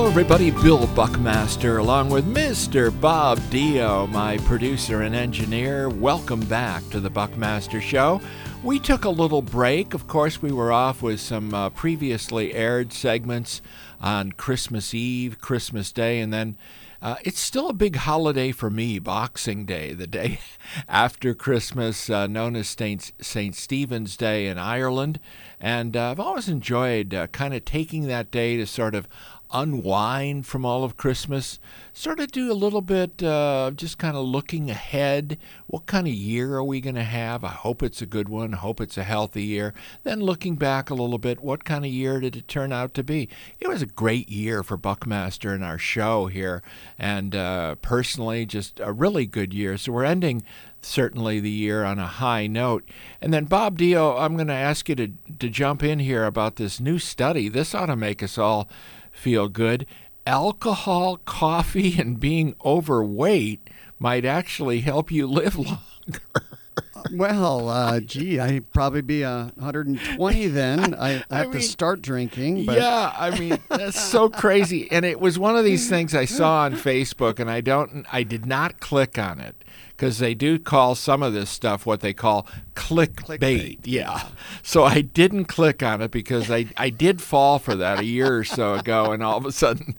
everybody. Bill Buckmaster along with Mr. Bob Dio, my producer and engineer. Welcome back to the Buckmaster Show. We took a little break. Of course, we were off with some previously aired segments on Christmas Eve, Christmas Day, and then it's still a big holiday for me, Boxing Day, the day after Christmas, known as St. Stephen's Day in Ireland. And I've always enjoyed kind of taking that day to sort of unwind from all of Christmas, sort of do a little bit just kind of looking ahead. What kind of year are we going to have? I hope it's a good one. I hope it's a healthy year. Then looking back a little bit, what kind of year did it turn out to be? It was a great year for Buckmaster and our show here, and personally just a really good year. So we're ending certainly the year on a high note. And then Bob Dio, I'm going to ask you to jump in here about this new study. This ought to make us all feel good. Alcohol, coffee, and being overweight might actually help you live longer. Well, I'd probably be 120 then. I have to start drinking. But. Yeah, I mean, that's so crazy. And it was one of these things I saw on Facebook, and I did not click on it, because they do call some of this stuff what they call clickbait. Yeah. So I didn't click on it because I did fall for that a year or so ago, and all of a sudden,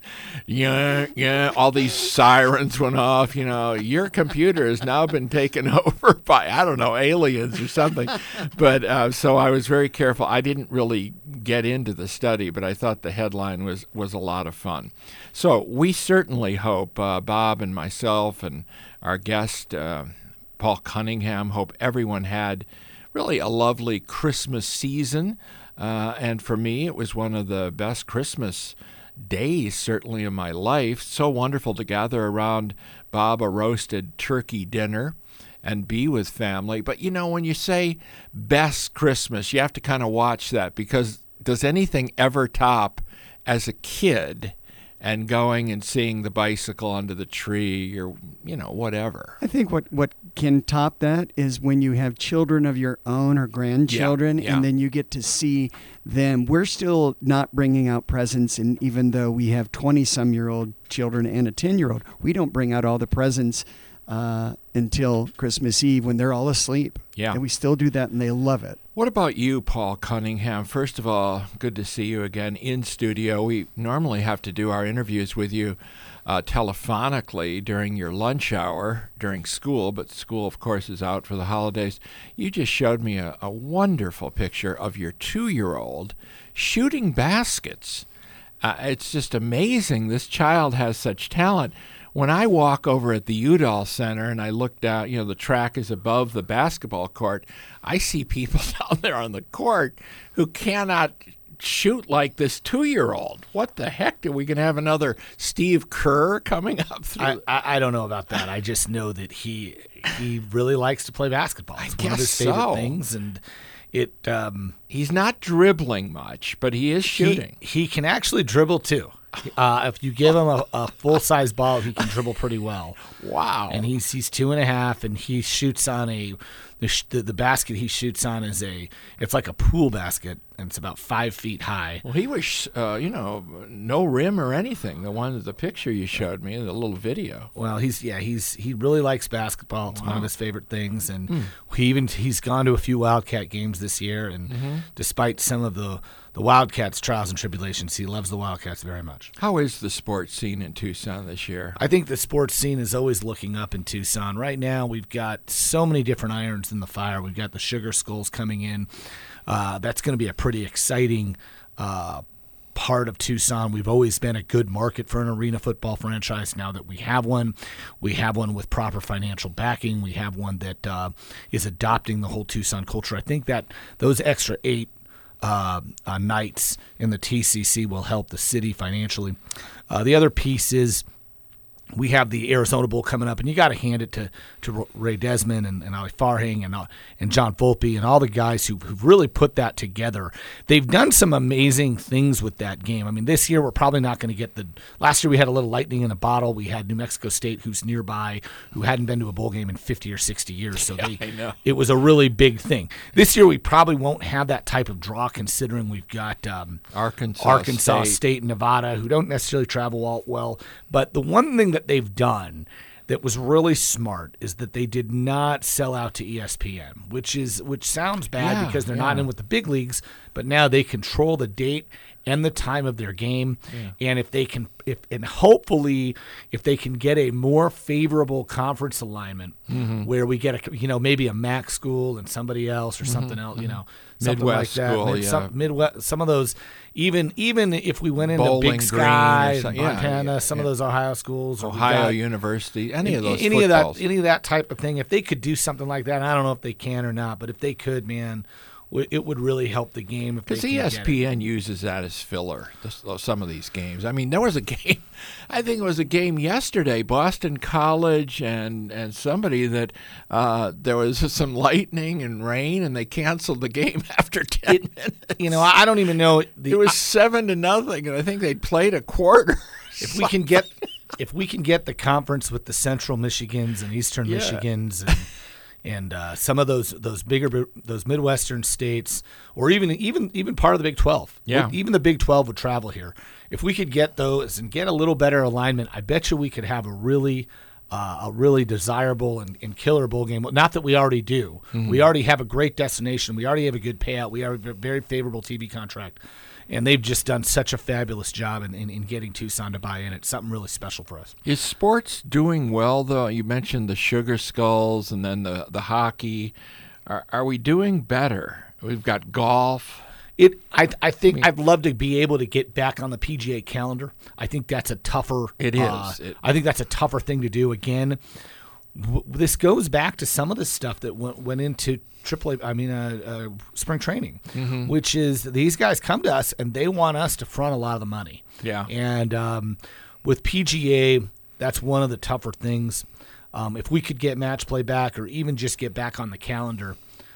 all these sirens went off. You know, your computer has now been taken over by, I don't know, aliens or something. But so I was very careful. I didn't really get into the study, but I thought the headline was a lot of fun. So we certainly hope, Bob and myself and our guest, Paul Cunningham, hope everyone had really a lovely Christmas season. And for me, it was one of the best Christmas days, certainly, in my life. So wonderful to gather around, Bob, a roasted turkey dinner and be with family. But, you know, when you say best Christmas, you have to kind of watch that, because does anything ever top as a kid and going and seeing the bicycle under the tree or, you know, whatever? I think what can top that is when you have children of your own or grandchildren, and then you get to see them. We're still not bringing out presents, and even though we have 20-some-year-old children and a 10-year-old, we don't bring out all the presents until Christmas Eve when they're all asleep. Yeah. And we still do that, and they love it. What about you, Paul Cunningham? First of all, good to see you again in studio. We normally have to do our interviews with you telephonically during your lunch hour during school, but school, of course, is out for the holidays. You just showed me a wonderful picture of your 2-year-old shooting baskets. It's just amazing. This child has such talent. When I walk over at the Udall Center and I look down, you know, the track is above the basketball court, I see people down there on the court who cannot shoot like this 2-year-old. What the heck? Are we going to have another Steve Kerr coming up through? I don't know about that. I just know that he really likes to play basketball. It's one of his so. favorite things, and he's not dribbling much, but he is shooting. He can actually dribble too. If you give him a full-size ball, he can dribble pretty well. Wow. And he's 2.5, and he shoots on the basket he shoots on it's like a pool basket, and it's about 5 feet high. Well, he was, no rim or anything. The picture you showed me, the little video. Well, he really likes basketball. It's one of his favorite things, and he's gone to a few Wildcat games this year, and despite some of the Wildcats' trials and tribulations, he loves the Wildcats very much. How is the sports scene in Tucson this year? I think the sports scene is always looking up in Tucson. Right now, we've got so many different irons in the fire. We've got the Sugar Skulls coming in. That's going to be a pretty exciting part of Tucson. We've always been a good market for an arena football franchise. Now that we have one with proper financial backing. We have one that is adopting the whole Tucson culture. I think that those extra 8 nights in the TCC will help the city financially. The other piece is We have the Arizona Bowl coming up, and you got to hand it to Ray Desmond and Ali Farhang and John Volpe and all the guys who've really put that together. They've done some amazing things with that game. I mean, this year we're probably not going to get last year we had a little lightning in a bottle. We had New Mexico State, who's nearby, who hadn't been to a bowl game in 50 or 60 years, so it was a really big thing. This year we probably won't have that type of draw, considering we've got Arkansas State and Nevada, who don't necessarily travel all well. But the one thing that they've done that was really smart is that they did not sell out to ESPN, which sounds bad because they're not in with the big leagues, but now they control the date and the time of their game. And hopefully if they can get a more favorable conference alignment where we get maybe a MAC school and somebody else or something else, something Midwest like that. school, Midwest, some of those, even if we went into Bowling Big Sky, Green Montana, some of those Ohio schools, Ohio University, any of those any footballs. any of that type of thing. If they could do something like that, I don't know if they can or not, but if they could, man, it would really help the game. Because ESPN uses that as filler, some of these games. I mean, there was a game, I think it was a game yesterday, Boston College and somebody that there was some lightning and rain, and they canceled the game after 10 minutes. I don't even know. It was 7-0, and I think they played a quarter. If we can get the conference with the Central Michigans and Eastern Michigans and some of those Midwestern states, or even part of the Big 12. Even the Big 12 would travel here. If we could get those and get a little better alignment, I bet you we could have a really desirable and killer bowl game. Not that we already do. We already have a great destination. We already have a good payout. We have a very favorable TV contract. And they've just done such a fabulous job in getting Tucson to buy in. It's something really special for us. Is sports doing well, though? You mentioned the Sugar Skulls and then the hockey. Are we doing better? We've got golf. I think I'd love to be able to get back on the PGA calendar. I think that's a tougher. It is. I think that's a tougher thing to do. Again, this goes back to some of the stuff that went into spring training, which is these guys come to us and they want us to front a lot of the money. Yeah. And with PGA, that's one of the tougher things. If we could get match play back or even just get back on the calendar,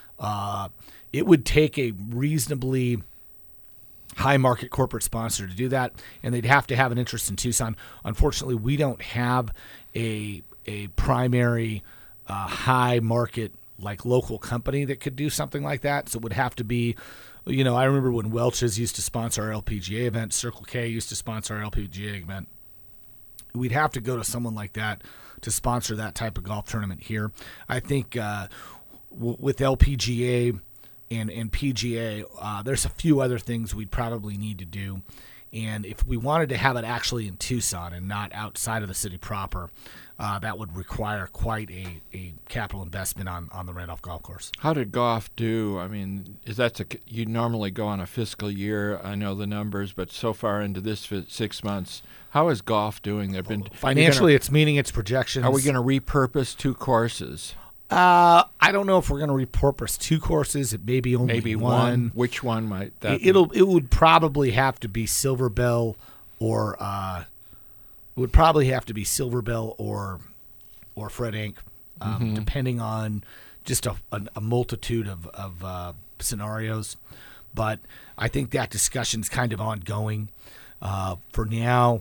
it would take a reasonably high market corporate sponsor to do that, and they'd have to have an interest in Tucson. Unfortunately, we don't have a primary high market like local company that could do something like that. So it would have to be, I remember when Welch's used to sponsor our LPGA event, Circle K used to sponsor our LPGA event. We'd have to go to someone like that to sponsor that type of golf tournament here. I think with LPGA and PGA, there's a few other things we'd probably need to do. And if we wanted to have it actually in Tucson and not outside of the city proper, that would require quite a capital investment on the Randolph Golf Course. How did golf do? I mean, you normally go on a fiscal year. I know the numbers, but so far into this 6 months, how is golf doing? They've been financially, it's meeting its projections. Are we going to repurpose 2 courses? I don't know if we're going to repurpose 2 courses. It may be only one. Which one might that be? It would probably have to be Silver Bell or it would probably have to be Silver Bell or Fred Inc. Depending on just a multitude of scenarios. But I think that discussion's kind of ongoing. For now,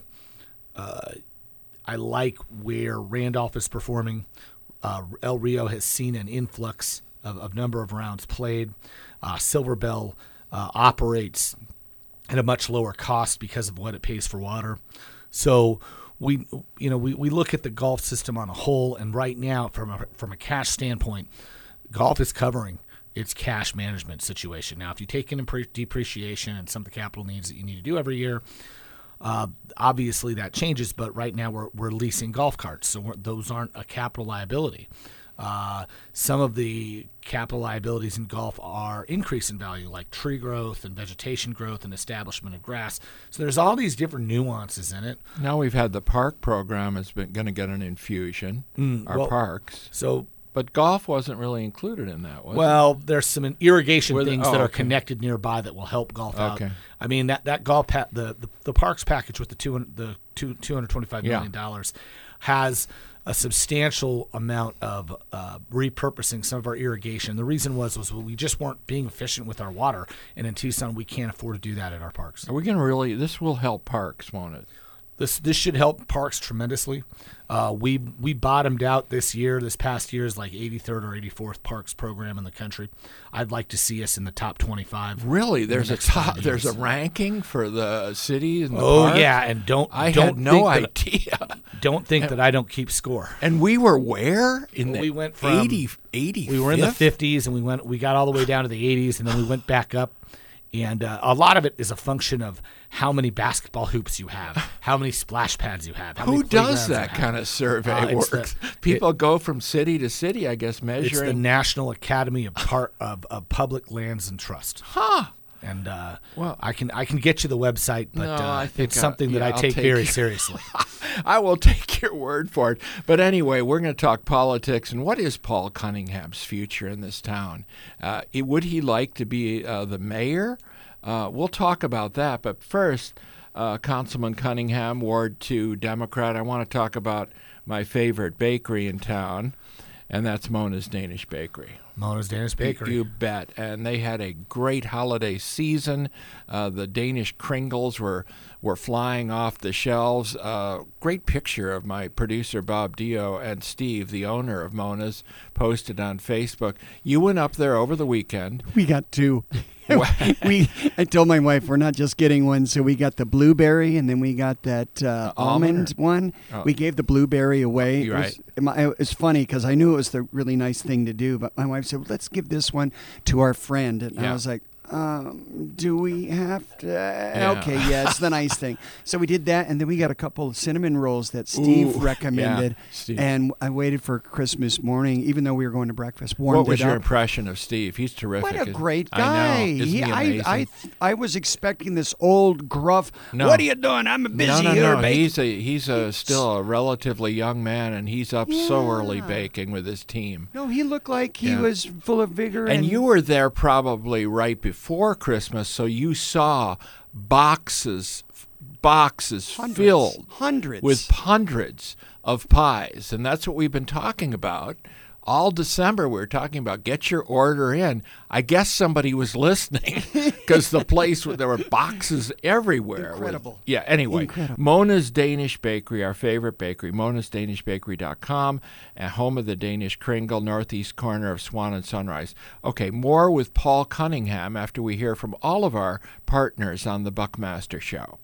I like where Randolph is performing. El Rio has seen an influx of number of rounds played. Silver Bell operates at a much lower cost because of what it pays for water. So we look at the golf system on a whole, and right now, from a cash standpoint, golf is covering its cash management situation. Now, if you take in depreciation and some of the capital needs that you need to do every year, obviously that changes, but right now we're leasing golf carts, so those aren't a capital liability. Some of the capital liabilities in golf are increase in value, like tree growth and vegetation growth and establishment of grass. So there's all these different nuances in it. Now we've had the park program has been going to get an infusion, parks. So But golf wasn't really included in that, was it? Well, there's some irrigation things that are connected nearby that will help golf out. I mean, that golf the parks package with the $225 million has a substantial amount of repurposing some of our irrigation. The reason was we just weren't being efficient with our water, and in Tucson we can't afford to do that at our parks. Are we going to this will help parks, won't it? This should help parks tremendously. We bottomed out this past year is like 83rd or 84th parks program in the country. I'd like to see us in the top 25. Really? There's a ranking for the city and the parks? Oh yeah, and I had no idea. Don't think that I don't keep score. And we were where? We went from 80. We were in the 50s, and we got all the way down to the 80s, and then we went back up. And a lot of it is a function of how many basketball hoops you have, how many splash pads you have. Who does that kind of survey work? People go from city to city, I guess, measuring. It's the National Academy of Public Lands and Trust. Huh. And I can get you the website, but it's something that I take very seriously. I will take your word for it. But anyway, we're going to talk politics. And what is Paul Cunningham's future in this town? Would he like to be the mayor? We'll talk about that. But first, Councilman Cunningham, Ward 2 Democrat, I want to talk about my favorite bakery in town, and that's Mona's Danish Bakery. Mona's Danish Bakery. You bet. And they had a great holiday season. The Danish Kringles were flying off the shelves. Great picture of my producer, Bob Dio, and Steve, the owner of Mona's, posted on Facebook. You went up there over the weekend. We got two. I told my wife we're not just getting one, so we got the blueberry, and then we got that almond one. Oh. We gave the blueberry away. Right. It was funny because I knew it was the really nice thing to do, but my wife said, well, let's give this one to our friend. And I was like, do we have to? Okay, yeah, it's the nice thing. So we did that, and then we got a couple of cinnamon rolls that Steve recommended. Yeah, Steve. And I waited for Christmas morning, even though we were going to breakfast. What was your impression of Steve? He's terrific. What a great guy. I know. Isn't he amazing? I was expecting this old gruff, what are you doing? I'm busy here. He's still a relatively young man, and he's up so early baking with his team. No, he looked like he was full of vigor. And you were there probably right before Christmas, so you saw boxes filled with hundreds of pies. And that's what we've been talking about. All December, we were talking about get your order in. I guess somebody was listening because there were boxes everywhere. Incredible. Anyway, Incredible. Mona's Danish Bakery, our favorite bakery, monasdanishbakery.com, and home of the Danish Kringle, northeast corner of Swan and Sunrise. Okay, more with Paul Cunningham after we hear from all of our partners on the Buckmaster Show.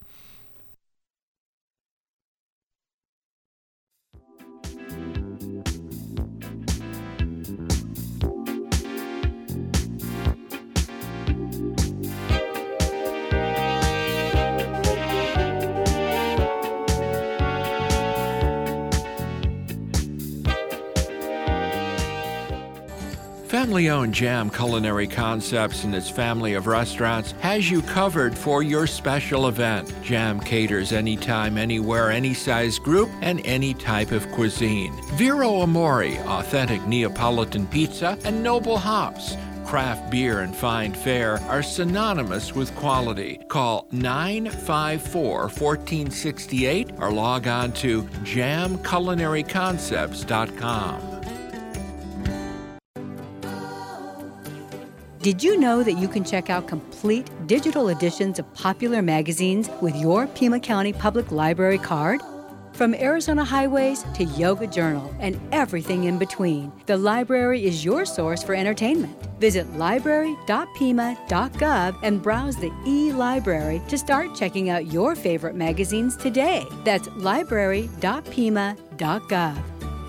Family-owned Jam Culinary Concepts and its family of restaurants has you covered for your special event. Jam caters anytime, anywhere, any size group, and any type of cuisine. Vero Amore, authentic Neapolitan pizza, and Noble Hops. Craft beer and fine fare are synonymous with quality. Call 954-1468 or log on to jamculinaryconcepts.com. Did you know that you can check out complete digital editions of popular magazines with your Pima County Public Library card? From Arizona Highways to Yoga Journal and everything in between, the library is your source for entertainment. Visit library.pima.gov and browse the e-library to start checking out your favorite magazines today. That's library.pima.gov.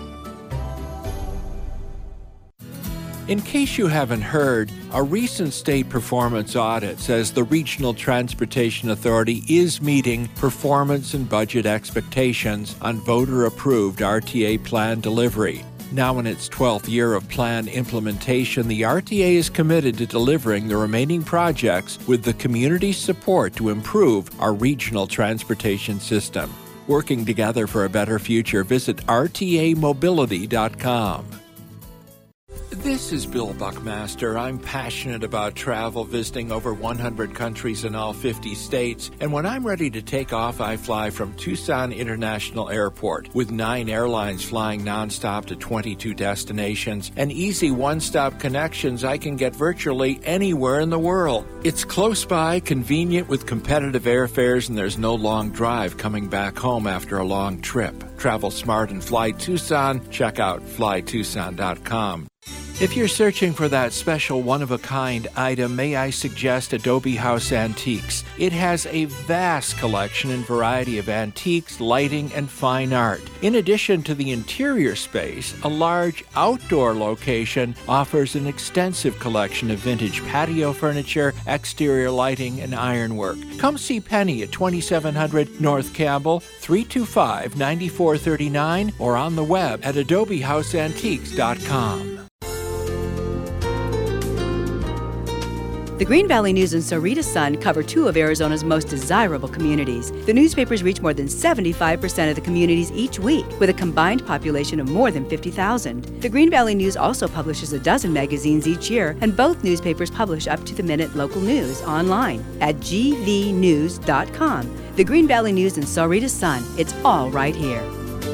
In case you haven't heard, a recent state performance audit says the Regional Transportation Authority is meeting performance and budget expectations on voter-approved RTA plan delivery. Now in its 12th year of plan implementation, the RTA is committed to delivering the remaining projects with the community's support to improve our regional transportation system. Working together for a better future, visit rtamobility.com. This is Bill Buckmaster. I'm passionate about travel, visiting over 100 countries in all 50 states. And when I'm ready to take off, I fly from Tucson International Airport. With 9 airlines flying nonstop to 22 destinations and easy one-stop connections, I can get virtually anywhere in the world. It's close by, convenient with competitive airfares, and there's no long drive coming back home after a long trip. Travel smart and fly Tucson. Check out flytucson.com. If you're searching for that special one-of-a-kind item, may I suggest Adobe House Antiques. It has a vast collection and variety of antiques, lighting, and fine art. In addition to the interior space, a large outdoor location offers an extensive collection of vintage patio furniture, exterior lighting, and ironwork. Come see Penny at 2700 North Campbell, 325-9439, or on the web at adobehouseantiques.com. The Green Valley News and Sarita Sun cover 2 of Arizona's most desirable communities. The newspapers reach more than 75% of the communities each week, with a combined population of more than 50,000. The Green Valley News also publishes a dozen magazines each year, and both newspapers publish up-to-the-minute local news online at gvnews.com. The Green Valley News and Sarita Sun. It's all right here.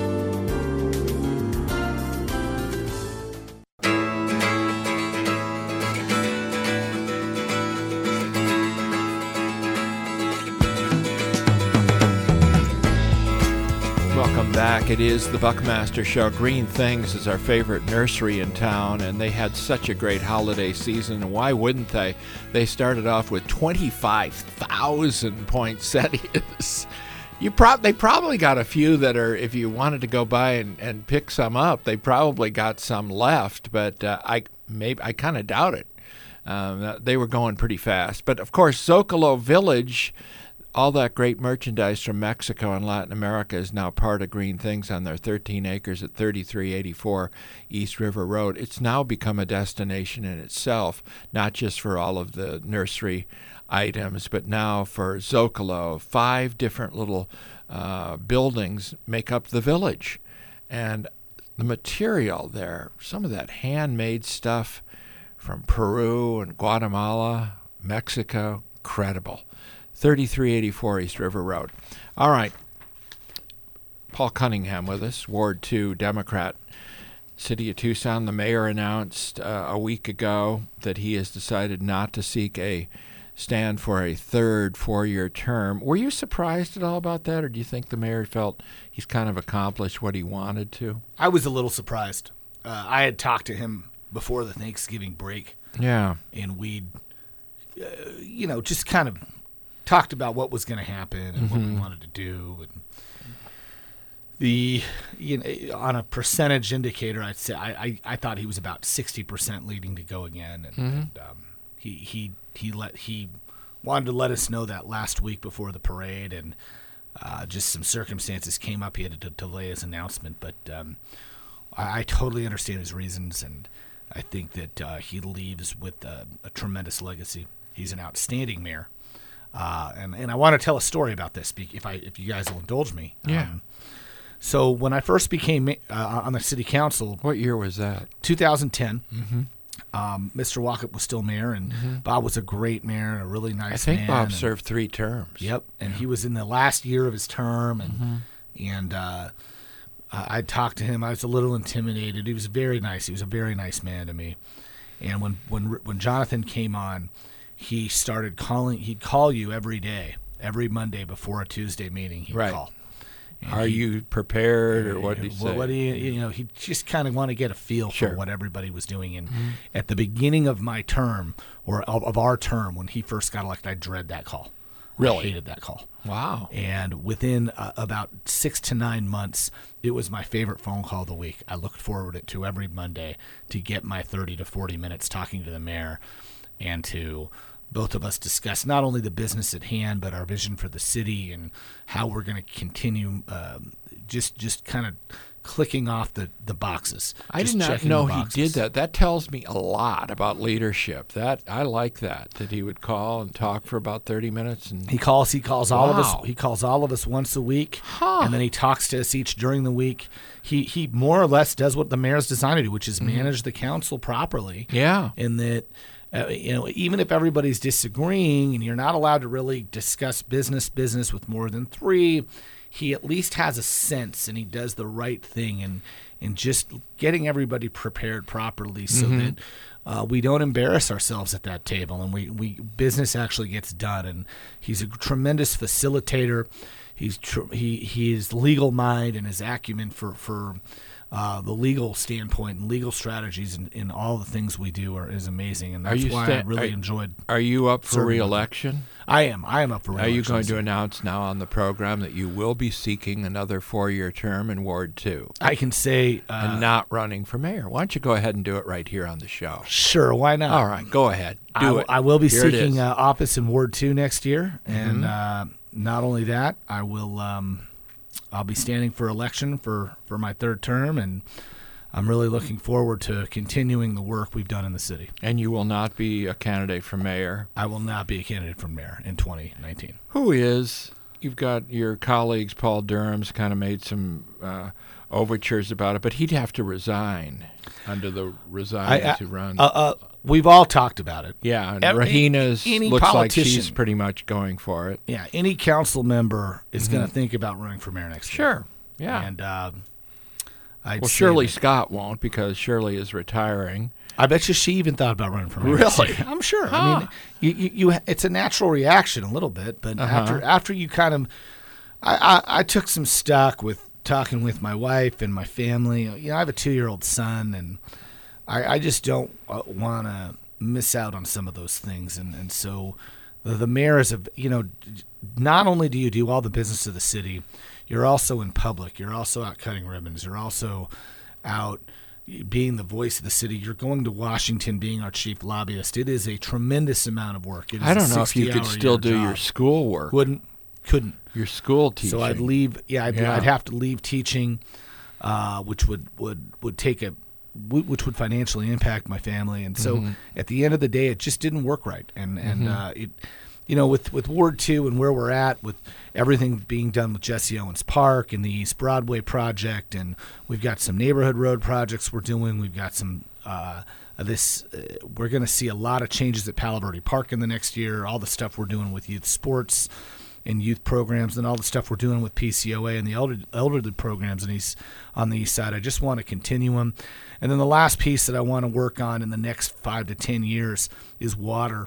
Back. It is the Buckmaster Show. Green Things is our favorite nursery in town, and they had such a great holiday season. And why wouldn't they? They started off with 25,000 poinsettias. They probably got a few that are, if you wanted to go by and pick some up, they probably got some left, but I kind of doubt it. They were going pretty fast. But, of course, Zocalo Village, all that great merchandise from Mexico and Latin America, is now part of Green Things on their 13 acres at 3384 East River Road. It's now become a destination in itself, not just for all of the nursery items, but now for Zocalo. 5 different little buildings make up the village. And the material there, some of that handmade stuff from Peru and Guatemala, Mexico, incredible. 3384 East River Road. All right. Paul Cunningham with us, Ward 2 Democrat. City of Tucson, the mayor announced a week ago that he has decided not to seek a stand for a third 4-year term. Were you surprised at all about that, or do you think the mayor felt he's kind of accomplished what he wanted to? I was a little surprised. I had talked to him before the Thanksgiving break. Yeah. And we'd, just kind of talked about what was going to happen and what we wanted to do. And on a percentage indicator, I'd say I thought he was about 60% leading to go again, and he wanted to let us know that last week before the parade, and just some circumstances came up. He had to delay his announcement, but I totally understand his reasons, and I think that he leaves with a tremendous legacy. He's an outstanding mayor. And I want to tell a story about this, if you guys will indulge me. Yeah. So when I first became on the city council, what year was that? 2010. Mr. Walkup was still mayor, and Bob was a great mayor and a really nice man. I think Bob served 3 terms. Yep, and he was in the last year of his term, and I talked to him. I was a little intimidated. He was very nice. He was a very nice man to me. And when Jonathan came on, he started calling. He'd call you every day, every Monday before a Tuesday meeting. He'd call. And Are you prepared, or what did he say? What do he just kind of want to get a feel for what everybody was doing. And at the beginning of my term, or of our term, when he first got elected, I dread that call. Really? I hated that call. Wow. And within about 6 to 9 months, it was my favorite phone call of the week. I looked forward to every Monday to get my 30 to 40 minutes talking to the mayor, and to both of us discuss not only the business at hand, but our vision for the city and how we're going to continue just kind of clicking off the boxes. I just did not checking know the he boxes. did that. That tells me a lot about leadership. That I like that he would call and talk for about 30 minutes. And He calls all of us. Wow. He calls all of us once a week, and then he talks to us each during the week. He more or less does what the mayor's designed to do, which is manage the council properly. Yeah. In that, even if everybody's disagreeing and you're not allowed to really discuss business with more than 3, he at least has a sense and he does the right thing and just getting everybody prepared properly so that we don't embarrass ourselves at that table and we business actually gets done. And he's a tremendous facilitator. His legal mind and his acumen for the legal standpoint and legal strategies in all the things we do is amazing, and that's why I really enjoyed. Are you up for serving re-election? I am up for re-election. Are you going to announce now on the program that you will be seeking another 4-year term in Ward 2? I can say and not running for mayor. Why don't you go ahead and do it right here on the show? Sure, why not? All right, go ahead. Do it. I will be Here it seeking is. office in Ward 2 next year, and not only that, I will. I'll be standing for election for my 3rd term, and I'm really looking forward to continuing the work we've done in the city. And you will not be a candidate for mayor? I will not be a candidate for mayor in 2019. Who is? You've got your colleagues, Paul Durham's kind of made some overtures about it, but he'd have to resign under the resign to run. We've all talked about it. Yeah, and Rahina's any looks like she's politician- pretty much going for it. Yeah, any council member is going to think about running for mayor next year. Sure, yeah. And I'd Well, say Shirley that- Scott won't because Shirley is retiring. I bet you she even thought about running for mayor. Really? I'm sure. Huh. I mean, you it's a natural reaction a little bit, but after you kind of, I took some stock with talking with my wife and my family. You know, I have a 2-year-old son, and I just don't want to miss out on some of those things, and so the mayor is not only do you do all the business of the city, you're also in public. You're also out cutting ribbons. You're also out being the voice of the city. You're going to Washington, being our chief lobbyist. It is a tremendous amount of work. It is I don't know if you could 60-hour still do job. your school work. Couldn't. Your school teaching. So I'd leave. Yeah, I'd have to leave teaching, which would take which would financially impact my family. And so at the end of the day, it just didn't work right. And it, with Ward 2 and where we're at, with everything being done with Jesse Owens Park and the East Broadway project, and we've got some neighborhood road projects we're doing. We've got some we're going to see a lot of changes at Palo Verde Park in the next year. All the stuff we're doing with youth sports and youth programs, and all the stuff we're doing with PCOA and the elderly programs on the east side. I just want to continue them. And then the last piece that I want to work on in the next 5 to 10 years is water.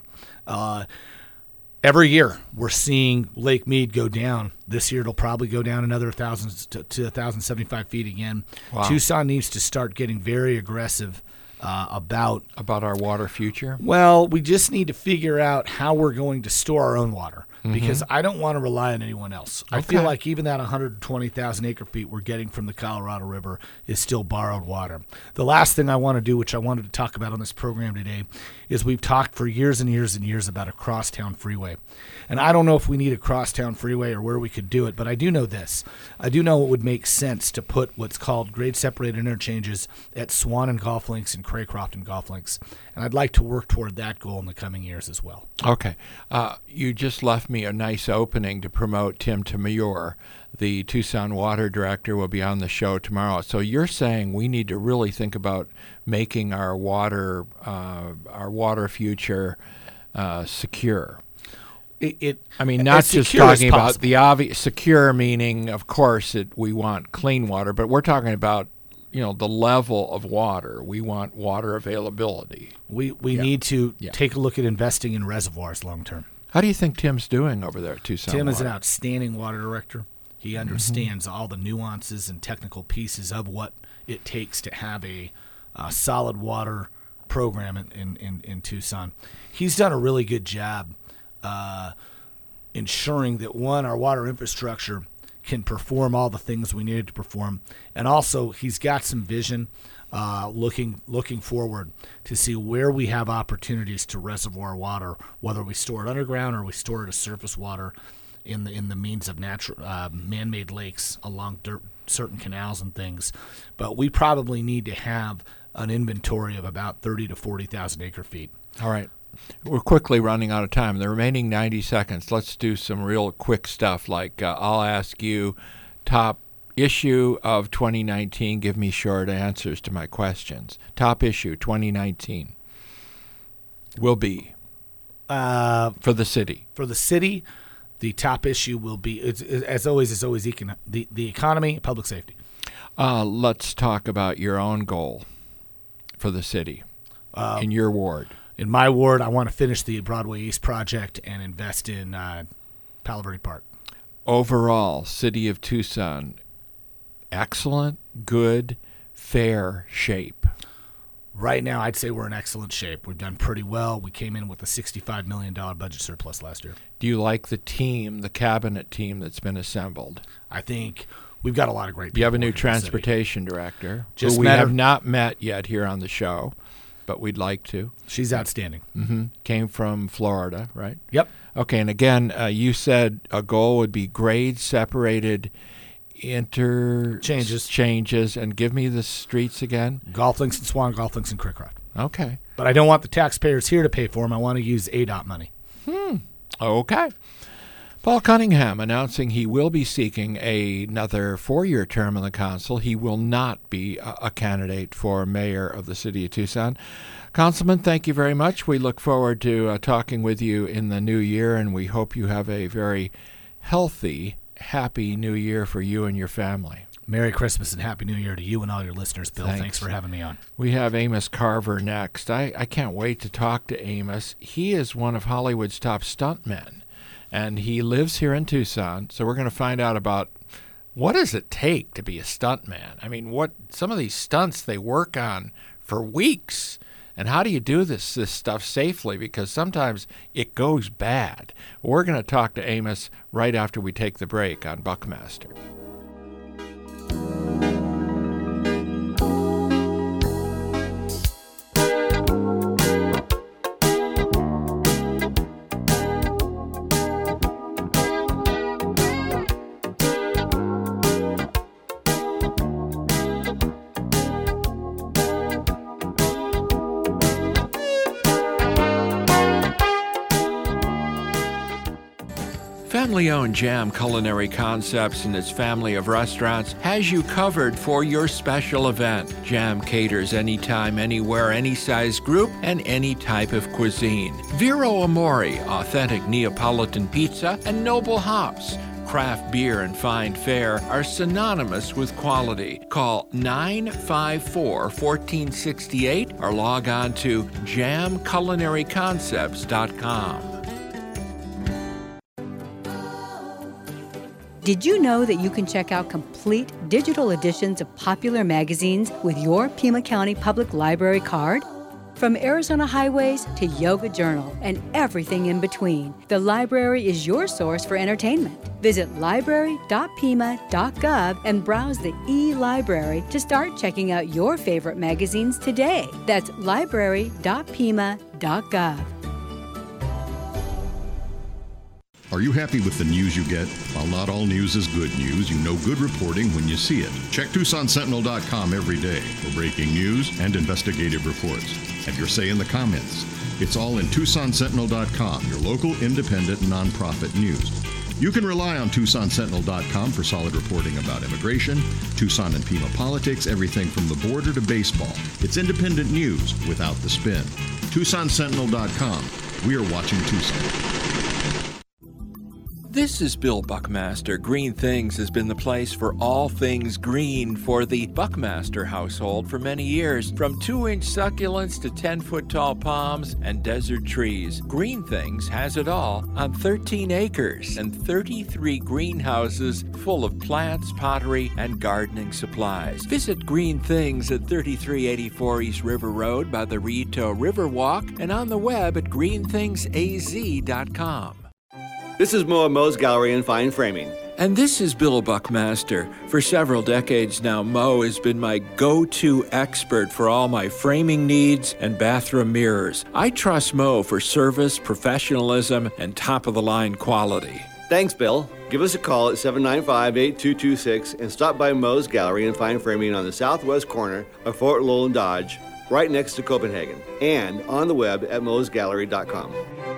Every year we're seeing Lake Mead go down. This year it'll probably go down another 1,000 to 1,075 feet again. Wow. Tucson needs to start getting very aggressive about our water future? Well, we just need to figure out how we're going to store our own water, because I don't want to rely on anyone else. I feel like even that 120,000 acre feet we're getting from the Colorado River is still borrowed water. The last thing I want to do, which I wanted to talk about on this program today, is we've talked for years and years and years about a crosstown freeway. And I don't know if we need a crosstown freeway or where we could do it, but I do know this. I do know it would make sense to put what's called grade separated interchanges at Swan and Golf Links and Craycroft and Golf Links. And I'd like to work toward that goal in the coming years as well. Okay. You just left me a nice opening to promote Tim Tamure. The Tucson Water Director will be on the show tomorrow. So you're saying we need to really think about making our water future secure. Not just talking about the obvious secure, meaning, of course, we want clean water, but we're talking about the level of water. We want water availability. We need to take a look at investing in reservoirs long term. How do you think Tim's doing over there at Tucson Tim Water? is an outstanding water director. He understands all the nuances and technical pieces of what it takes to have a solid water program in Tucson. He's done a really good job ensuring that, one, our water infrastructure can perform all the things we needed to perform, and also he's got some vision looking forward to see where we have opportunities to reservoir water, whether we store it underground or we store it as surface water in the means of natural man-made lakes along certain canals and things. But we probably need to have an inventory of about 30 to 40,000 acre feet. All right. We're quickly running out of time. The remaining 90 seconds, let's do some real quick stuff. Like I'll ask you top issue of 2019. Give me short answers to my questions. Top issue 2019 will be for the city. For the city, the top issue will be, as always, the economy, public safety. Let's talk about your own goal for the city in your ward. In my ward, I want to finish the Broadway East project and invest in Palo Verde Park. Overall, City of Tucson, excellent, good, fair shape. Right now, I'd say we're in excellent shape. We've done pretty well. We came in with a $65 million budget surplus last year. Do you like the team, the cabinet team that's been assembled? I think we've got a lot of great people. You have a new transportation director who we have not met yet here on the show, but we'd like to. She's outstanding. Mm-hmm. Came from Florida, right? Yep. Okay, and again, you said a goal would be grade-separated changes, and give me the streets again. Golf Links and Swan, Golf Links and Crickrod. Okay. But I don't want the taxpayers here to pay for them. I want to use ADOT money. Okay. Paul Cunningham announcing he will be seeking another 4-year term on the council. He will not be a candidate for mayor of the city of Tucson. Councilman, thank you very much. We look forward to talking with you in the new year, and we hope you have a very healthy, happy new year for you and your family. Merry Christmas and Happy New Year to you and all your listeners, Bill. Thanks for having me on. We have Amos Carver next. I can't wait to talk to Amos. He is one of Hollywood's top stuntmen, and he lives here in Tucson, so we're going to find out about what does it take to be a stuntman. I mean, what some of these stunts they work on for weeks. And how do you do this stuff safely? Because sometimes it goes bad. We're going to talk to Amos right after we take the break on Buckmaster. Family-owned Jam Culinary Concepts and its family of restaurants has you covered for your special event. Jam caters anytime, anywhere, any size group, and any type of cuisine. Vero Amore, authentic Neapolitan pizza, and Noble Hops. Craft beer and fine fare are synonymous with quality. Call 954-1468 or log on to jamculinaryconcepts.com. Did you know that you can check out complete digital editions of popular magazines with your Pima County Public Library card? From Arizona Highways to Yoga Journal and everything in between, the library is your source for entertainment. Visit library.pima.gov and browse the e-library to start checking out your favorite magazines today. That's library.pima.gov. Are you happy with the news you get? While not all news is good news, you know good reporting when you see it. Check TucsonSentinel.com every day for breaking news and investigative reports. Have your say in the comments. It's all in TucsonSentinel.com, your local independent nonprofit news. You can rely on TucsonSentinel.com for solid reporting about immigration, Tucson and Pima politics, everything from the border to baseball. It's independent news without the spin. TucsonSentinel.com. We are watching Tucson. This is Bill Buckmaster. Green Things has been the place for all things green for the Buckmaster household for many years. From 2-inch succulents to 10-foot tall palms and desert trees, Green Things has it all on 13 acres and 33 greenhouses full of plants, pottery, and gardening supplies. Visit Green Things at 3384 East River Road by the Rito Riverwalk and on the web at greenthingsaz.com. This is Mo at Mo's Gallery and Fine Framing. And this is Bill Buckmaster. For several decades now, Mo has been my go-to expert for all my framing needs and bathroom mirrors. I trust Mo for service, professionalism, and top-of-the-line quality. Thanks, Bill. Give us a call at 795-8226 and stop by Moe's Gallery and Fine Framing on the southwest corner of Fort Lowell and Dodge, right next to Copenhagen, and on the web at moesgallery.com.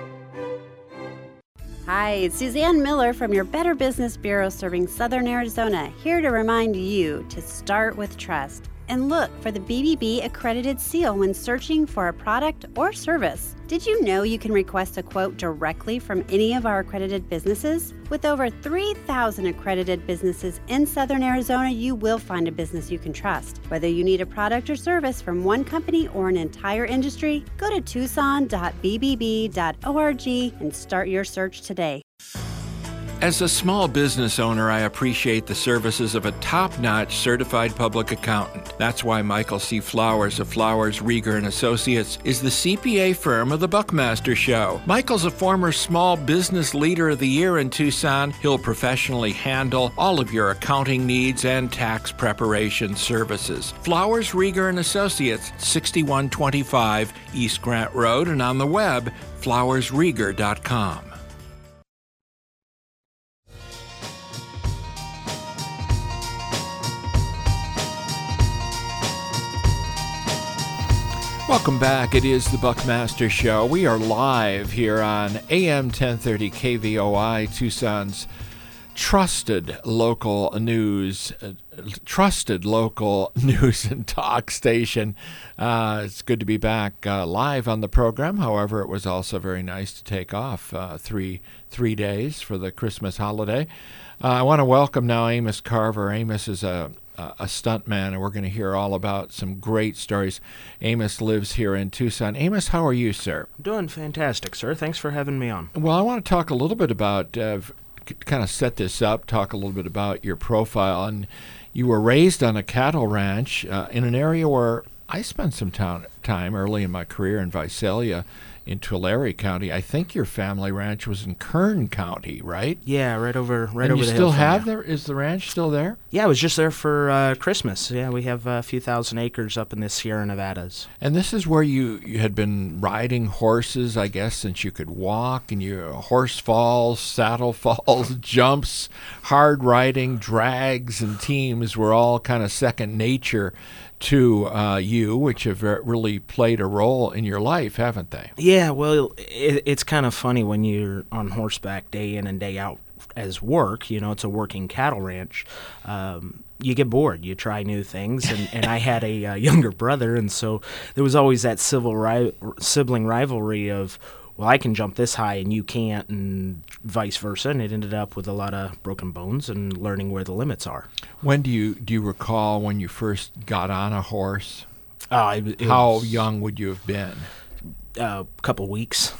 Hi, it's Suzanne Miller from your Better Business Bureau serving Southern Arizona, here to remind you to start with trust and look for the BBB accredited seal when searching for a product or service. Did you know you can request a quote directly from any of our accredited businesses? With over 3,000 accredited businesses in Southern Arizona, you will find a business you can trust. Whether you need a product or service from one company or an entire industry, go to tucson.bbb.org and start your search today. As a small business owner, I appreciate the services of a top-notch certified public accountant. That's why Michael C. Flowers of Flowers, Rieger & Associates is the CPA firm of the Buckmaster Show. Michael's a former Small Business Leader of the Year in Tucson. He'll professionally handle all of your accounting needs and tax preparation services. Flowers, Rieger & Associates, 6125 East Grant Road, and on the web, flowersrieger.com. Welcome back. It is the Buckmaster Show. We are live here on AM 1030 KVOI, Tucson's trusted local news and talk station. It's good to be back live on the program. However, it was also very nice to take off three days for the Christmas holiday. I want to welcome now Amos Carver. Amos is a stuntman, and we're going to hear all about some great stories. Amos lives here in Tucson. Amos, how are you, sir? Doing fantastic, sir. Thanks for having me on. Well, I want to talk a little bit about, kind of set this up, talk a little bit about your profile. And you were raised on a cattle ranch in an area where I spent some time early in my career in Visalia in Tulare County. I think your family ranch was in Kern County, right? Yeah, right over the hill. And you still have there? Is the ranch still there? Yeah, I was just there for Christmas. Yeah, we have a few thousand acres up in the Sierra Nevadas. And this is where you had been riding horses, I guess, since you could walk, and your horse falls, saddle falls, jumps, hard riding, drags, and teams were all kind of second nature to you, which have really played a role in your life, haven't they? Yeah, well, it's kind of funny when you're on horseback day in and day out as work. You know, it's a working cattle ranch. You get bored. You try new things, and I had a younger brother, and so there was always that sibling rivalry of, well, I can jump this high and you can't, and vice versa. And it ended up with a lot of broken bones and learning where the limits are. When do you recall when you first got on a horse? How young would you have been? A couple weeks.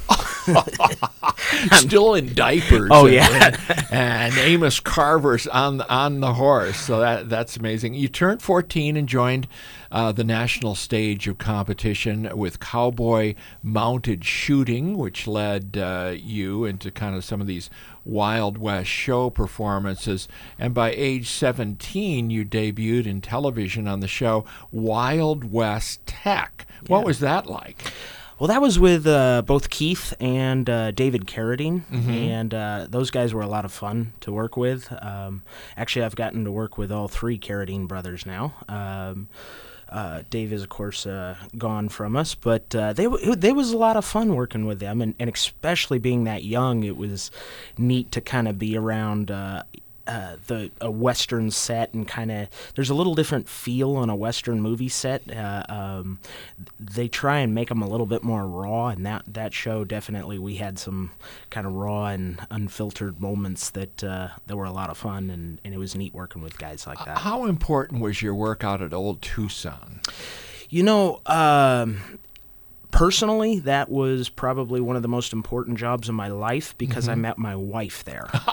Still in diapers. Oh, yeah. and Amos Carver's on the horse. So that's amazing. You turned 14 and joined the national stage of competition with cowboy mounted shooting, which led you into kind of some of these Wild West show performances. And by age 17, you debuted in television on the show Wild West Tech. What was that like? Well, that was with both Keith and David Carradine, and those guys were a lot of fun to work with. Actually, I've gotten to work with all three Carradine brothers now. Dave is, of course, gone from us, but they was a lot of fun working with them, and especially being that young, it was neat to kind of be around a Western set, and kind of there's a little different feel on a Western movie set. They try and make them a little bit more raw, and that show definitely we had some kind of raw and unfiltered moments that were a lot of fun, and it was neat working with guys like that. How important was your work out at Old Tucson? You know, personally, that was probably one of the most important jobs in my life because I met my wife there.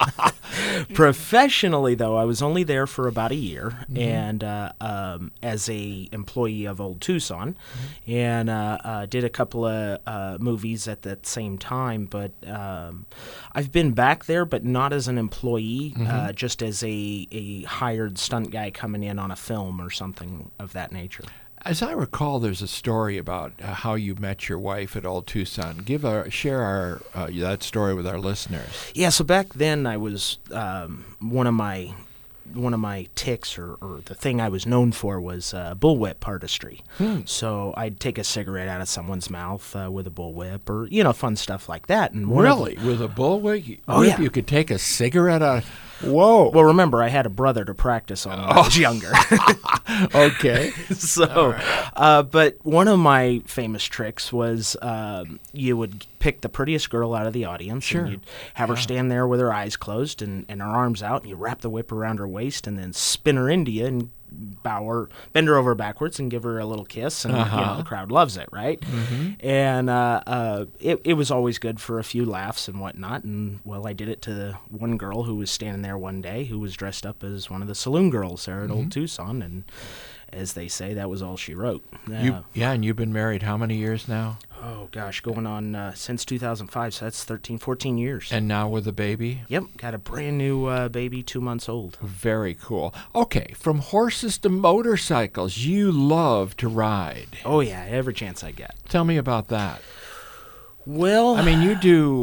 Professionally, though, I was only there for about a year, and as a employee of Old Tucson, and did a couple of movies at that same time. But I've been back there, but not as an employee, just as a hired stunt guy coming in on a film or something of that nature. As I recall, there's a story about how you met your wife at Old Tucson. Share that story with our listeners. Yeah, so back then I was one of my tics or the thing I was known for was bullwhip artistry. So I'd take a cigarette out of someone's mouth with a bullwhip, or fun stuff like that. And really, with a bullwhip, yeah, you could take a cigarette out. Whoa! Well, remember, I had a brother to practice on when I was younger. Okay. So, but one of my famous tricks was you would pick the prettiest girl out of the audience, and you'd have her stand there with her eyes closed and her arms out, and you wrap the whip around her waist and then spin her into you and bend her over backwards and give her a little kiss, and the crowd loves it, right? And it was always good for a few laughs and whatnot. And well, I did it to one girl who was standing there one day who was dressed up as one of the saloon girls there at Old Tucson, and as they say, that was all she wrote. And you've been married how many years now? Oh, gosh, going on since 2005, so that's 14 years. And now with a baby? Yep, got a brand new baby, 2 months old. Very cool. Okay, from horses to motorcycles, you love to ride. Oh, yeah, every chance I get. Tell me about that. Well, I mean, you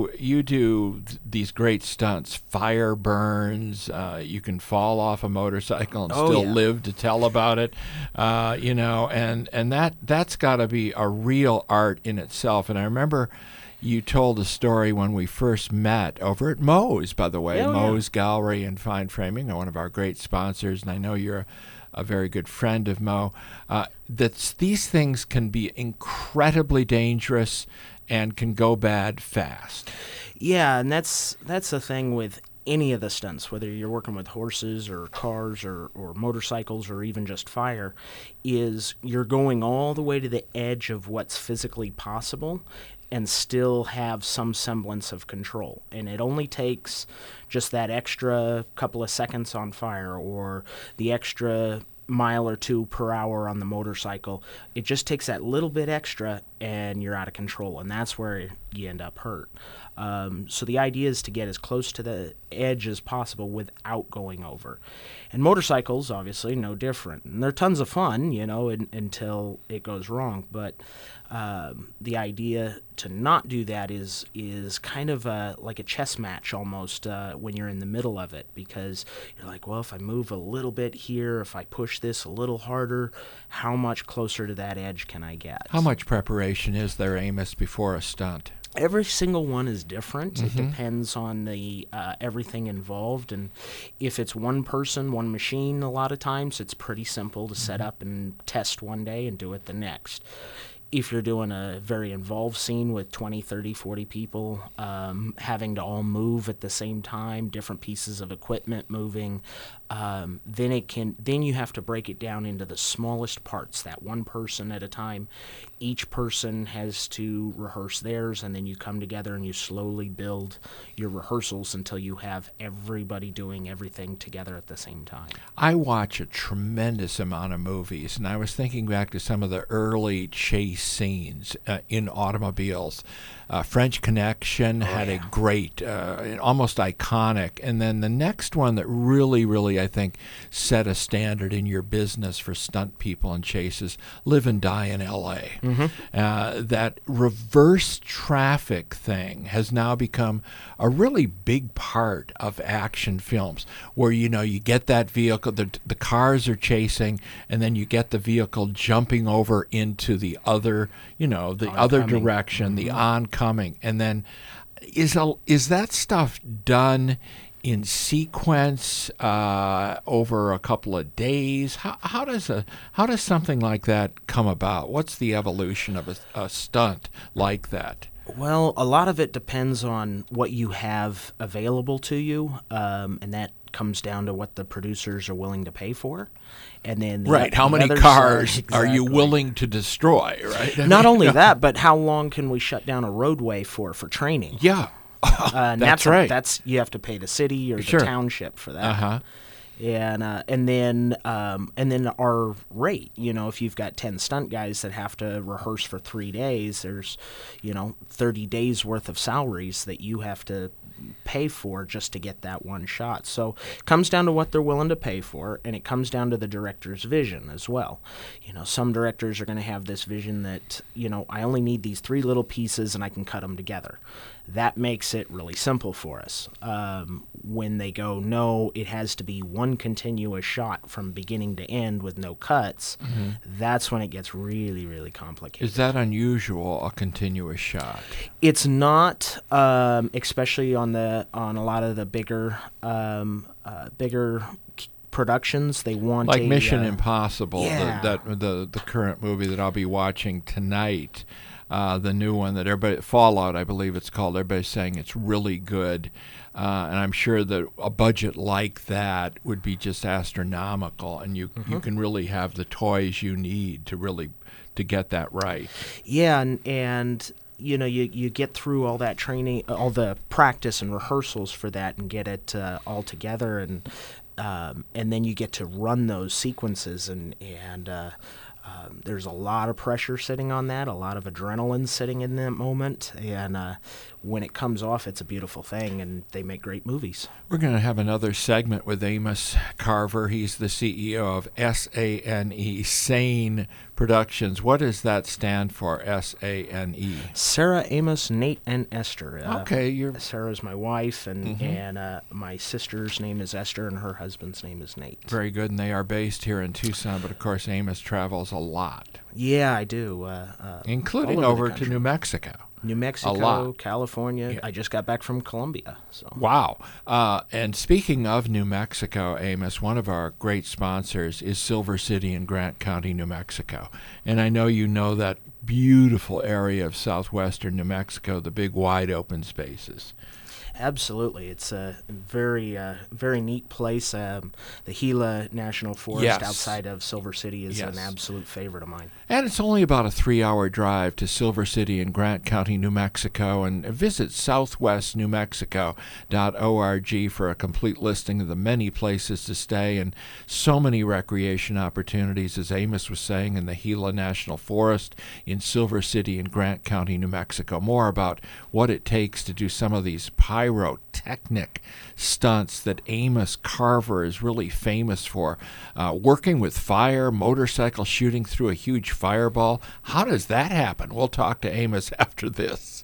do these great stunts, fire burns. You can fall off a motorcycle and still live to tell about it. And that's got to be a real art in itself. And I remember you told a story when we first met over at Moe's, by the way, Moe's Gallery and Fine Framing, one of our great sponsors, and I know you're a very good friend of Moe. That these things can be incredibly dangerous and can go bad fast. Yeah, and that's the thing with any of the stunts, whether you're working with horses or cars or motorcycles or even just fire, is you're going all the way to the edge of what's physically possible and still have some semblance of control. And it only takes just that extra couple of seconds on fire or the extra mile or 2 per hour on the motorcycle. It just takes that little bit extra and you're out of control, and that's where you end up hurt. So the idea is to get as close to the edge as possible without going over. And motorcycles, obviously, no different. And they're tons of fun, until it goes wrong. But the idea to not do that is kind of like a chess match almost when you're in the middle of it, because you're like, well, if I move a little bit here, if I push this a little harder, how much closer to that edge can I get? How much preparation is there, Amos, before a stunt? Every single one is different. It depends on the everything involved, and if it's one person, one machine, a lot of times it's pretty simple to set up and test one day and do it the next. If you're doing a very involved scene with 20, 30, 40 people having to all move at the same time, different pieces of equipment moving, then you have to break it down into the smallest parts, that one person at a time. Each person has to rehearse theirs, and then you come together and you slowly build your rehearsals until you have everybody doing everything together at the same time. I watch a tremendous amount of movies, and I was thinking back to some of the early chase scenes in automobiles. French Connection had a great, almost iconic, and then the next one that really, I think, set a standard in your business for stunt people and chases, Live and Die in L.A. That reverse traffic thing has now become a really big part of action films, where you get that vehicle, the cars are chasing, and then you get the vehicle jumping over into the other, other direction, the oncoming, and then is that stuff done in sequence over a couple of days? How does something like that come about? What's the evolution of a stunt like that? Well, a lot of it depends on what you have available to you, and that comes down to what the producers are willing to pay for. And then how many cars are you willing to destroy, right? Not only that, but how long can we shut down a roadway for training? Yeah. That's right. That's you have to pay the city or the Sure. township for that. Uh-huh. And then our rate, if you've got 10 stunt guys that have to rehearse for 3 days, there's 30 days worth of salaries that you have to pay for just to get that one shot. So it comes down to what they're willing to pay for, and it comes down to the director's vision as well. Some directors are going to have this vision that I only need these 3 little pieces and I can cut them together. That makes it really simple for us. When they go, no, it has to be one continuous shot from beginning to end with no cuts, that's when it gets really, really complicated. Is that unusual, a continuous shot? It's not, especially on a lot of the bigger productions. They want like Mission Impossible, yeah. the current movie that I'll be watching tonight. The new one that everybody, Fallout, I believe it's called. Everybody's saying it's really good, and I'm sure that a budget like that would be just astronomical, and you can really have the toys you need to get that right. Yeah, and you get through all that training, all the practice and rehearsals for that, and get it all together, and then you get to run those sequences, and there's a lot of pressure sitting on that, a lot of adrenaline sitting in that moment, and when it comes off, it's a beautiful thing, and they make great movies. We're going to have another segment with Amos Carver. He's the CEO of SANE, Sane Productions. What does that stand for, SANE? Sarah, Amos, Nate, and Esther. Okay. Sarah's my wife, and my sister's name is Esther, and her husband's name is Nate. Very good, and they are based here in Tucson, but of course Amos travels a lot. Yeah, I do. Including over to New Mexico. New Mexico, California. Yeah. I just got back from Colombia. So. Wow. And speaking of New Mexico, Amos, one of our great sponsors is Silver City in Grant County, New Mexico. And I know you know that beautiful area of southwestern New Mexico, the big wide open spaces. Absolutely. It's a very, very neat place. The Gila National Forest outside of Silver City is an absolute favorite of mine. And it's only about a 3-hour drive to Silver City in Grant County, New Mexico. And visit southwestnewmexico.org for a complete listing of the many places to stay and so many recreation opportunities, as Amos was saying, in the Gila National Forest in Silver City in Grant County, New Mexico. More about what it takes to do some of these pyrotechnic stunts that Amos Carver is really famous for. Working with fire, motorcycle shooting through a huge fireball. How does that happen? We'll talk to Amos after this.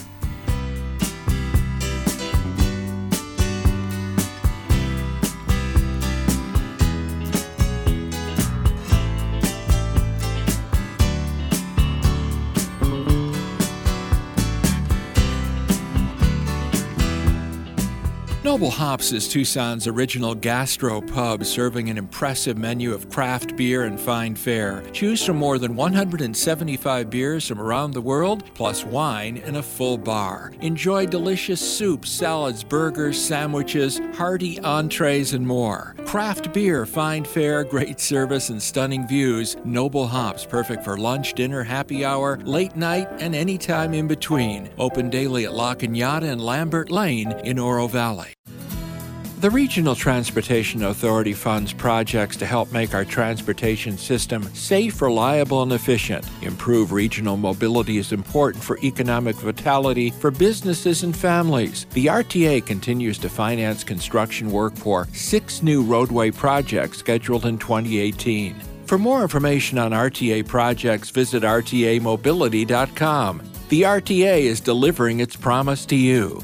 Noble Hops is Tucson's original gastro pub, serving an impressive menu of craft beer and fine fare. Choose from more than 175 beers from around the world, plus wine in a full bar. Enjoy delicious soups, salads, burgers, sandwiches, hearty entrees, and more. Craft beer, fine fare, great service, and stunning views. Noble Hops, perfect for lunch, dinner, happy hour, late night, and any time in between. Open daily at La Cañada and Lambert Lane in Oro Valley. The Regional Transportation Authority funds projects to help make our transportation system safe, reliable, and efficient. Improve regional mobility is important for economic vitality for businesses and families. The RTA continues to finance construction work for 6 new roadway projects scheduled in 2018. For more information on RTA projects, visit rtamobility.com. The RTA is delivering its promise to you.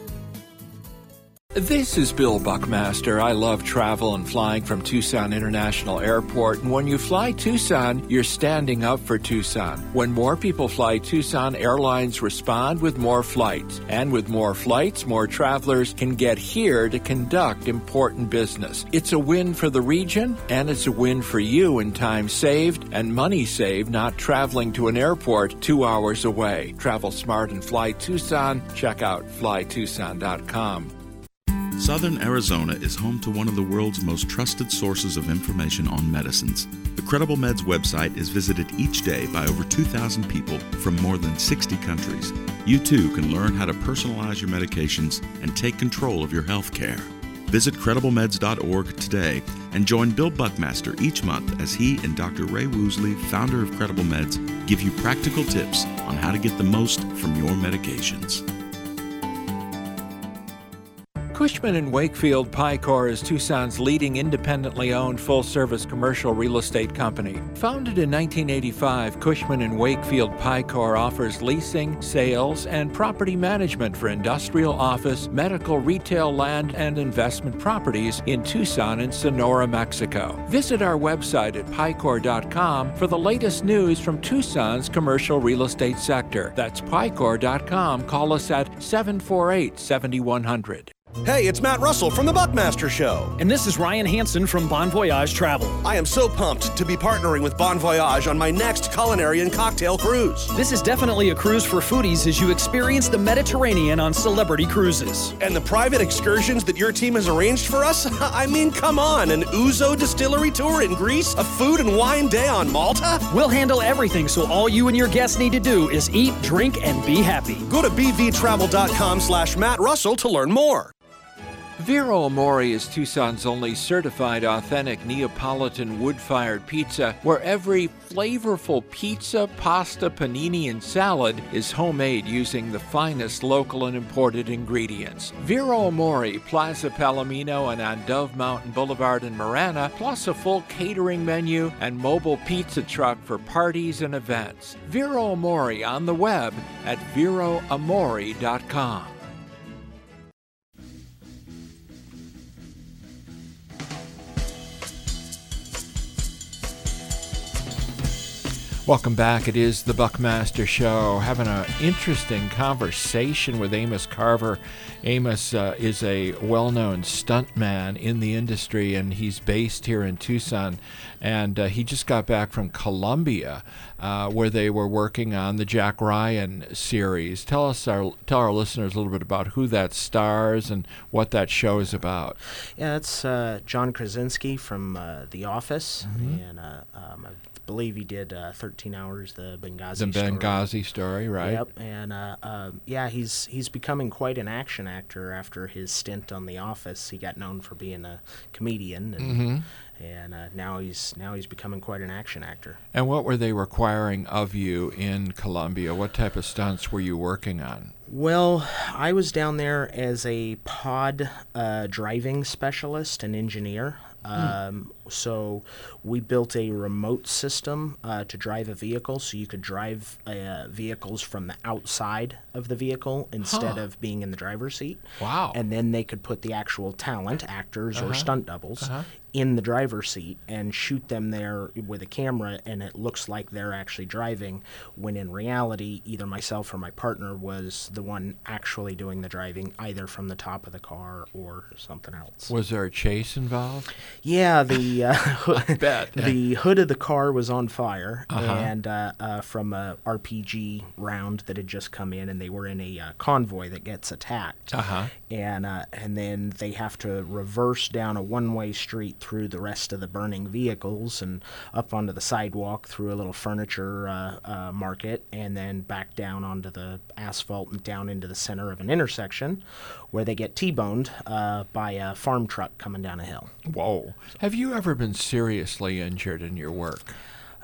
This is Bill Buckmaster. I love travel and flying from Tucson International Airport. And when you fly Tucson, you're standing up for Tucson. When more people fly Tucson, airlines respond with more flights. And with more flights, more travelers can get here to conduct important business. It's a win for the region, and it's a win for you in time saved and money saved not traveling to an airport 2 hours away. Travel smart and fly Tucson. Check out flytucson.com. Southern Arizona is home to one of the world's most trusted sources of information on medicines. The Credible Meds website is visited each day by over 2,000 people from more than 60 countries. You too can learn how to personalize your medications and take control of your health care. Visit CredibleMeds.org today and join Bill Buckmaster each month as he and Dr. Ray Woosley, founder of Credible Meds, give you practical tips on how to get the most from your medications. Cushman & Wakefield Picor is Tucson's leading independently owned full-service commercial real estate company. Founded in 1985, Cushman & Wakefield Picor offers leasing, sales, and property management for industrial, office, medical, retail, land, and investment properties in Tucson and Sonora, Mexico. Visit our website at picor.com for the latest news from Tucson's commercial real estate sector. That's picor.com. Call us at 748-7100. Hey, it's Matt Russell from The Buckmaster Show. And this is Ryan Hansen from Bon Voyage Travel. I am so pumped to be partnering with Bon Voyage on my next culinary and cocktail cruise. This is definitely a cruise for foodies as you experience the Mediterranean on celebrity cruises. And the private excursions that your team has arranged for us? I mean, come on, an Ouzo distillery tour in Greece? A food and wine day on Malta? We'll handle everything, so all you and your guests need to do is eat, drink, and be happy. Go to bvtravel.com/Matt Russell to learn more. Vero Amore is Tucson's only certified authentic Neapolitan wood-fired pizza, where every flavorful pizza, pasta, panini, and salad is homemade using the finest local and imported ingredients. Vero Amore, Plaza Palomino, and on Dove Mountain Boulevard in Marana, plus a full catering menu and mobile pizza truck for parties and events. Vero Amore on the web at veroamore.com. Welcome back. It is the Buckmaster Show. Having an interesting conversation with Amos Carver. Amos is a well-known stuntman in the industry, and he's based here in Tucson. And he just got back from Columbia, where they were working on the Jack Ryan series. Tell our listeners a little bit about who that stars and what that show is about. Yeah, it's John Krasinski from The Office, and I believe he did 13 Hours, the Benghazi story, right? Yep, and he's becoming quite an action actor after his stint on The Office. He got known for being a comedian, and now he's becoming quite an action actor. And what were they requiring of you in Columbia? What type of stunts were you working on? Well, I was down there as a pod driving specialist and engineer. So we built a remote system to drive a vehicle, so you could drive vehicles from the outside of the vehicle instead of being in the driver's seat. Wow. And then they could put the actual talent, actors or stunt doubles, in the driver's seat and shoot them there with a camera, and it looks like they're actually driving, when in reality either myself or my partner was the one actually doing the driving, either from the top of the car or something else. Was there a chase involved? Yeah, the the hood of the car was on fire, and from a RPG round that had just come in, and they were in a convoy that gets attacked, and then they have to reverse down a one-way street through the rest of the burning vehicles and up onto the sidewalk through a little furniture market, and then back down onto the asphalt and down into the center of an intersection where they get T-boned by a farm truck coming down a hill. Whoa. Have you ever been seriously injured in your work?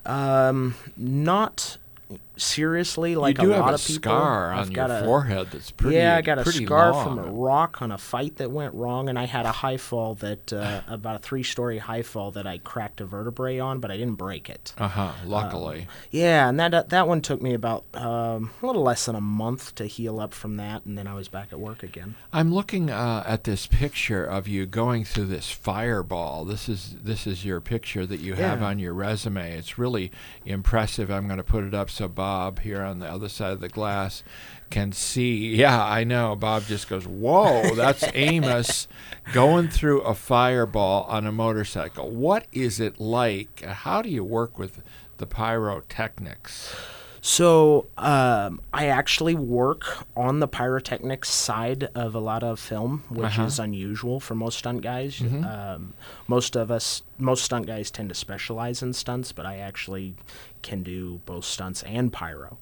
Not seriously, like a lot of people. You do have a scar on your forehead that's pretty long. Yeah, I got a scar from a rock on a fight that went wrong, and I had a high fall that, about a 3-story high fall that I cracked a vertebrae on, but I didn't break it. Luckily. Yeah, and that one took me about a little less than a month to heal up from that, and then I was back at work again. I'm looking at this picture of you going through this fireball. This is your picture that you have on your resume. It's really impressive. I'm going to put it up so Bob here on the other side of the glass can see. Yeah, I know. Bob just goes, whoa, that's Amos going through a fireball on a motorcycle. What is it like? How do you work with the pyrotechnics? So I actually work on the pyrotechnics side of a lot of film, which is unusual for most stunt guys. Most stunt guys tend to specialize in stunts, but I actually can do both stunts and pyro.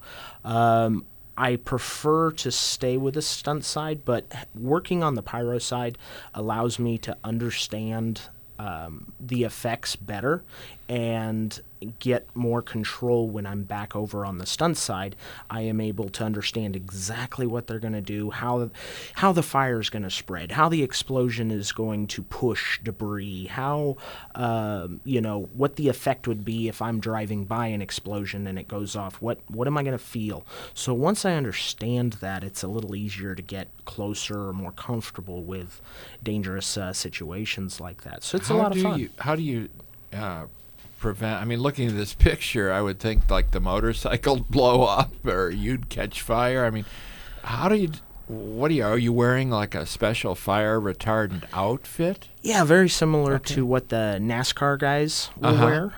I prefer to stay with the stunt side, but working on the pyro side allows me to understand the effects better and get more control when I'm back over on the stunt side. I am able to understand exactly what they're going to do, how the fire is going to spread, how the explosion is going to push debris, how what the effect would be if I'm driving by an explosion and it goes off. What am I going to feel? So once I understand that, it's a little easier to get closer or more comfortable with dangerous situations like that. So it's a lot of fun. How do you prevent? I mean, looking at this picture, I would think like the motorcycle blow up or you'd catch fire. I mean, how do you? Are you wearing like a special fire retardant outfit? Yeah, very similar to what the NASCAR guys will wear.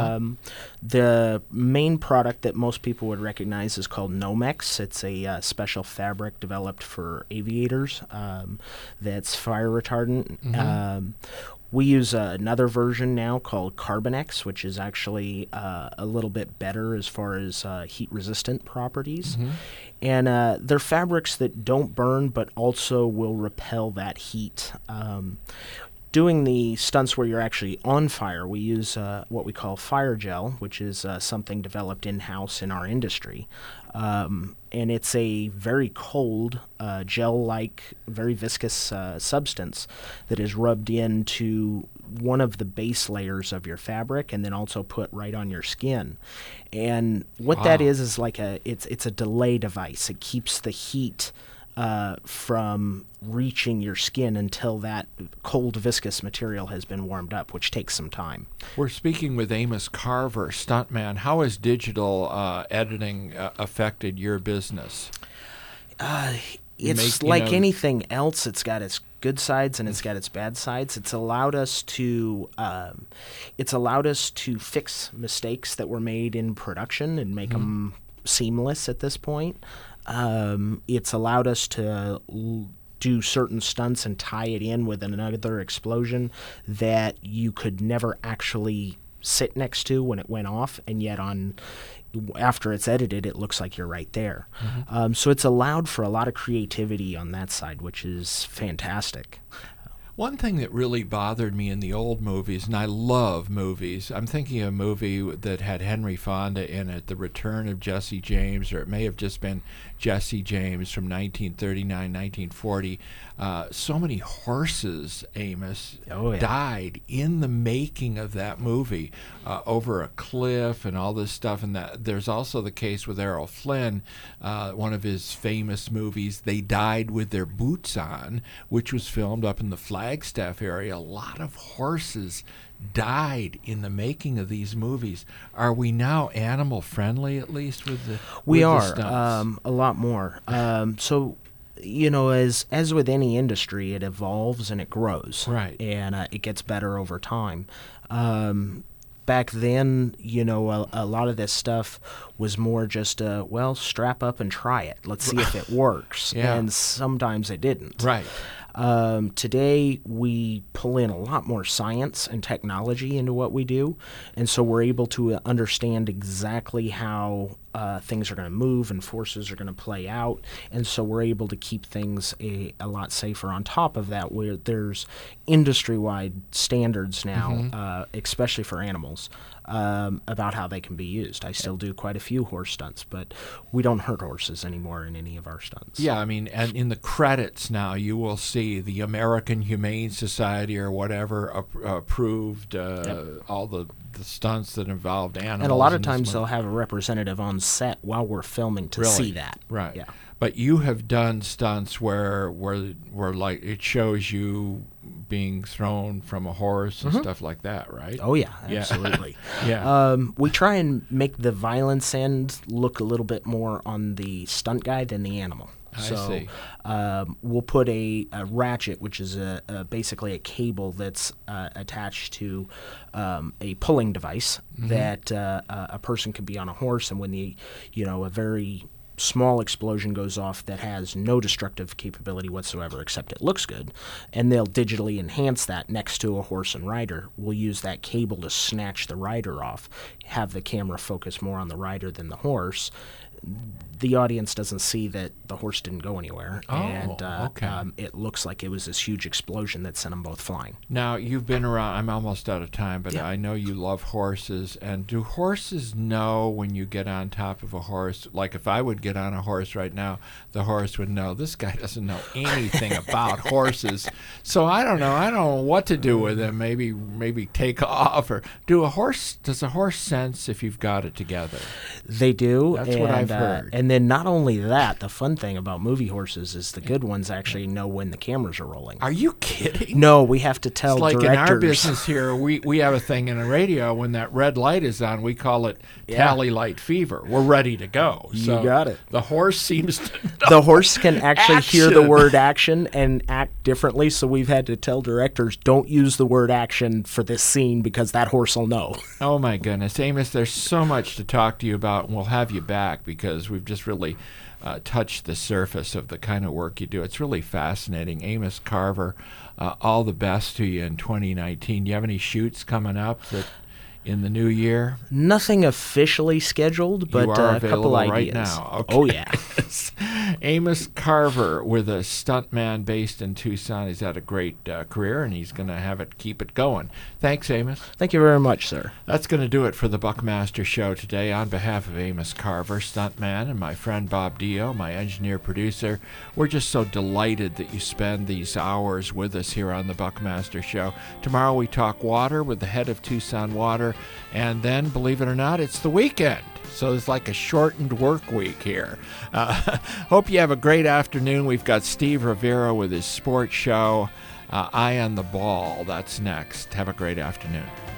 The main product that most people would recognize is called Nomex. It's a special fabric developed for aviators that's fire retardant. We use another version now called Carbonex, which is actually a little bit better as far as heat-resistant properties. And they're fabrics that don't burn but also will repel that heat. Doing the stunts where you're actually on fire, we use what we call fire gel, which is something developed in-house in our industry. And it's a very cold, gel-like, very viscous substance that is rubbed into one of the base layers of your fabric and then also put right on your skin. And what that is like it's a delay device. It keeps the heat from reaching your skin until that cold viscous material has been warmed up, which takes some time. We're speaking with Amos Carver, stuntman. How has digital editing affected your business? It's like anything else. It's got its good sides and it's got its bad sides. It's allowed us to fix mistakes that were made in production and make them seamless at this point. It's allowed us to do certain stunts and tie it in with another explosion that you could never actually sit next to when it went off, and yet after it's edited, it looks like you're right there. So it's allowed for a lot of creativity on that side, which is fantastic. One thing that really bothered me in the old movies, and I love movies, I'm thinking of a movie that had Henry Fonda in it, The Return of Jesse James, or it may have just been Jesse James from 1939, 1940. So many horses, Amos, died in the making of that movie over a cliff and all this stuff. And there's also the case with Errol Flynn, one of his famous movies, They Died with Their Boots On, which was filmed up in the Flagstaff area. A lot of horses died in the making of these movies. Are we now animal friendly, at least with the We with are the stunts? a lot more. So as with any industry, it evolves and it grows, right? And it gets better over time. Back then, a lot of this stuff was more just, strap up and try it. Let's see if it works. And sometimes it didn't. Right. Today, we pull in a lot more science and technology into what we do, and so we're able to understand exactly how things are going to move and forces are going to play out, and so we're able to keep things a lot safer. On top of that, where there's industry-wide standards now, especially for animals, about how they can be used. I still do quite a few horse stunts, but we don't hurt horses anymore in any of our stunts. Yeah, I mean, and in the credits now, you will see the American Humane Society or whatever approved all the stunts that involved animals. And a lot of times they'll have a representative on set while we're filming to see that. Right. Yeah. But you have done stunts where like it shows you being thrown from a horse and stuff like that, right? Oh yeah, absolutely. Yeah. We try and make the violence end look a little bit more on the stunt guy than the animal. So we'll put a ratchet, which is basically a cable that's attached to a pulling device that a person could be on a horse, and when a very small explosion goes off that has no destructive capability whatsoever except it looks good, and they'll digitally enhance that next to a horse and rider. We'll use that cable to snatch the rider off, have the camera focus more on the rider than the horse. The audience doesn't see that the horse didn't go anywhere, and it looks like it was this huge explosion that sent them both flying. Now, you've been around, I'm almost out of time, but I know you love horses, and do horses know when you get on top of a horse? Like if I would get on a horse right now, the horse would know, this guy doesn't know anything about horses, so I don't know what to do with him, maybe take off, or does a horse sense if you've got it together? They do. That's what I've heard. And then not only that, the fun thing about movie horses is the good ones actually know when the cameras are rolling. Are you kidding? No, we have to tell directors. Like in our business here, we have a thing in the radio, when that red light is on, we call it tally light fever. We're ready to go. So you got it. The horse seems to know. The horse can actually hear the word action and act differently, so we've had to tell directors, don't use the word action for this scene because that horse will know. Oh my goodness. Amos, there's so much to talk to you about, and we'll have you back because we've just really touched the surface of the kind of work you do. It's really fascinating. Amos Carver, all the best to you in 2019. Do you have any shoots coming up in the new year? Nothing officially scheduled, but a couple ideas. Right now. Okay. Oh, yeah. Amos Carver, with a stuntman based in Tucson. He's had a great career, and he's going to keep it going. Thanks, Amos. Thank you very much, sir. That's going to do it for the Buckmaster Show today. On behalf of Amos Carver, stuntman, and my friend Bob Dio, my engineer-producer, we're just so delighted that you spend these hours with us here on the Buckmaster Show. Tomorrow we talk water with the head of Tucson Water, and then, believe it or not, it's the weekend. So it's like a shortened work week here. Hope you have a great afternoon. We've got Steve Rivera with his sports show, Eye on the Ball. That's next. Have a great afternoon.